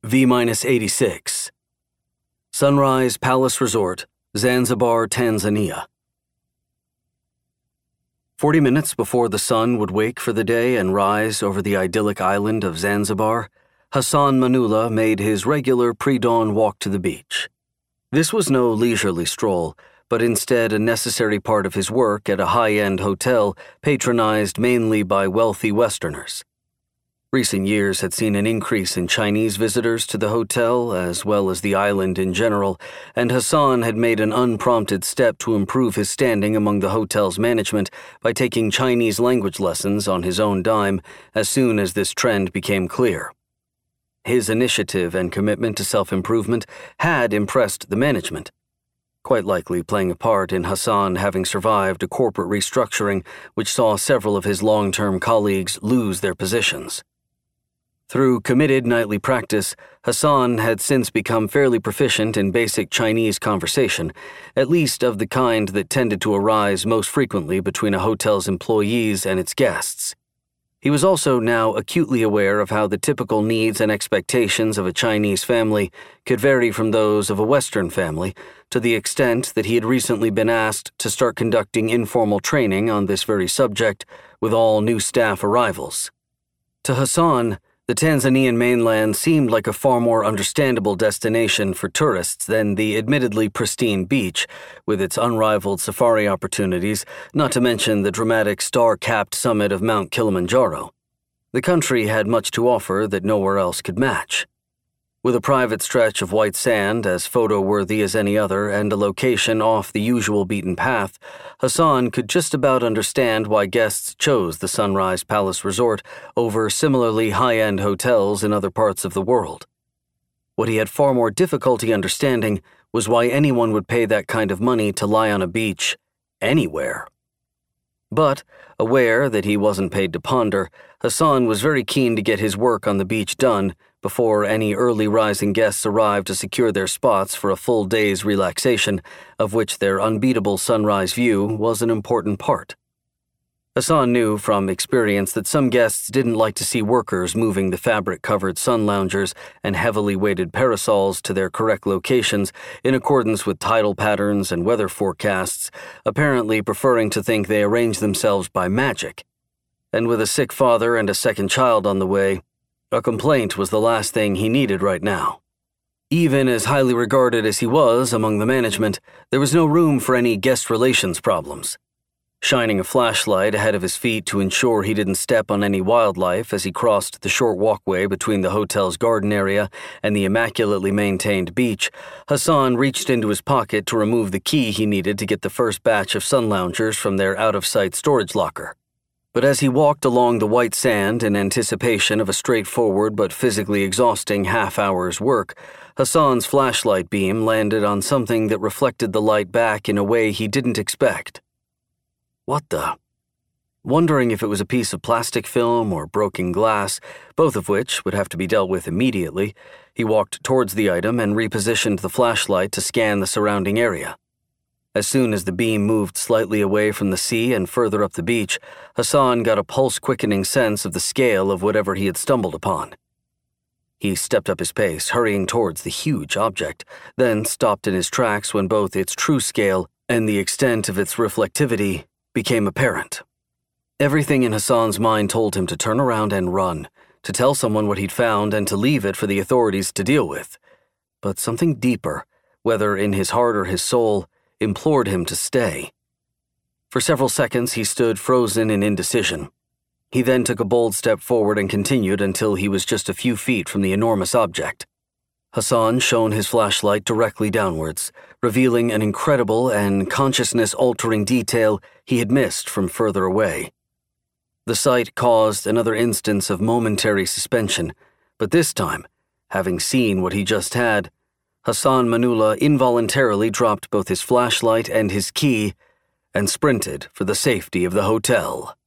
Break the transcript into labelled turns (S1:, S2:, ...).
S1: V-86. Sunrise Palace Resort, Zanzibar, Tanzania. 40 minutes before the sun would wake for the day and rise over the idyllic island of Zanzibar, Hassan Manula made his regular pre-dawn walk to the beach. This was no leisurely stroll, but instead a necessary part of his work at a high-end hotel patronized mainly by wealthy Westerners. Recent years had seen an increase in Chinese visitors to the hotel, as well as the island in general, and Hassan had made an unprompted step to improve his standing among the hotel's management by taking Chinese language lessons on his own dime as soon as this trend became clear. His initiative and commitment to self-improvement had impressed the management, quite likely playing a part in Hassan having survived a corporate restructuring which saw several of his long-term colleagues lose their positions. Through committed nightly practice, Hassan had since become fairly proficient in basic Chinese conversation, at least of the kind that tended to arise most frequently between a hotel's employees and its guests. He was also now acutely aware of how the typical needs and expectations of a Chinese family could vary from those of a Western family, to the extent that he had recently been asked to start conducting informal training on this very subject with all new staff arrivals. To Hassan, the Tanzanian mainland seemed like a far more understandable destination for tourists than the admittedly pristine beach, with its unrivaled safari opportunities, not to mention the dramatic star-capped summit of Mount Kilimanjaro. The country had much to offer that nowhere else could match. With a private stretch of white sand as photo-worthy as any other and a location off the usual beaten path, Hassan could just about understand why guests chose the Sunrise Palace Resort over similarly high-end hotels in other parts of the world. What he had far more difficulty understanding was why anyone would pay that kind of money to lie on a beach anywhere. But, aware that he wasn't paid to ponder, Hassan was very keen to get his work on the beach done before any early rising guests arrived to secure their spots for a full day's relaxation, of which their unbeatable sunrise view was an important part. Hassan knew from experience that some guests didn't like to see workers moving the fabric-covered sun loungers and heavily weighted parasols to their correct locations in accordance with tidal patterns and weather forecasts, apparently preferring to think they arranged themselves by magic. And with a sick father and a second child on the way, a complaint was the last thing he needed right now. Even as highly regarded as he was among the management, there was no room for any guest relations problems. Shining a flashlight ahead of his feet to ensure he didn't step on any wildlife as he crossed the short walkway between the hotel's garden area and the immaculately maintained beach, Hassan reached into his pocket to remove the key he needed to get the first batch of sun loungers from their out-of-sight storage locker. But as he walked along the white sand in anticipation of a straightforward but physically exhausting half-hour's work, Hassan's flashlight beam landed on something that reflected the light back in a way he didn't expect. What the? Wondering if it was a piece of plastic film or broken glass, both of which would have to be dealt with immediately, he walked towards the item and repositioned the flashlight to scan the surrounding area. As soon as the beam moved slightly away from the sea and further up the beach, Hassan got a pulse-quickening sense of the scale of whatever he had stumbled upon. He stepped up his pace, hurrying towards the huge object, then stopped in his tracks when both its true scale and the extent of its reflectivity became apparent. Everything in Hassan's mind told him to turn around and run, to tell someone what he'd found and to leave it for the authorities to deal with. But something deeper, whether in his heart or his soul, implored him to stay. For several seconds he stood frozen in indecision. He then took a bold step forward and continued until he was just a few feet from the enormous object. Hassan shone his flashlight directly downwards, revealing an incredible and consciousness-altering detail he had missed from further away. The sight caused another instance of momentary suspension, but this time, having seen what he just had, Hassan Manula involuntarily dropped both his flashlight and his key and sprinted for the safety of the hotel.